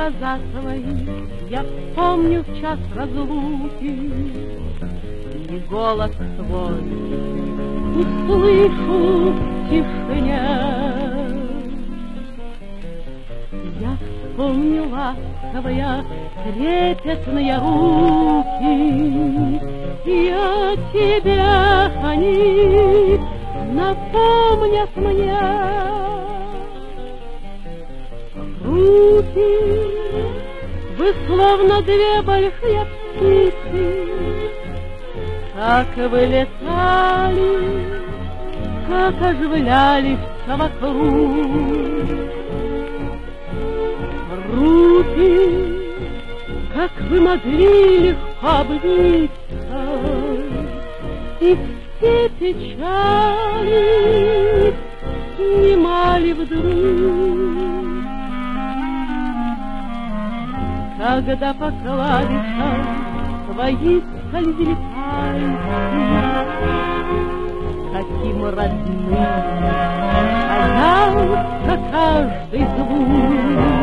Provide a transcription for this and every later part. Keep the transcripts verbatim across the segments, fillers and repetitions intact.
глаза твои я помню в час разлуки, и голос твой услышу в тишине. Я вспомню ласковые трепетные руки, и о тебе они напомнят мне. Руки, вы словно две большие птицы, как вылетали, как оживлялись вокруг. Руки, как вы могли легко обниться, и все печали снимали вдруг. Когда по клавишам твои скользили пальцы, каким родным казался каждый звук.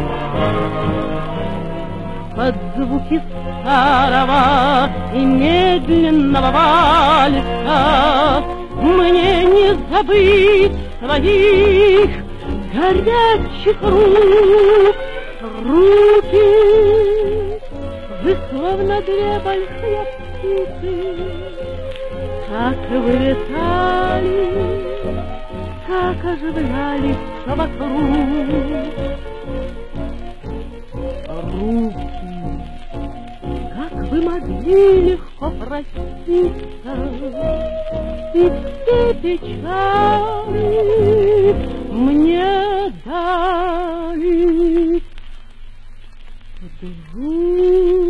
Под звуки старого и медленного вальса мне не забыть твоих горячих рук. Руки, вы словно две большие птицы, как вылетали, как оживлялись вокруг. Руки, как вы могли легко проститься, и все печали мне дали вдруг.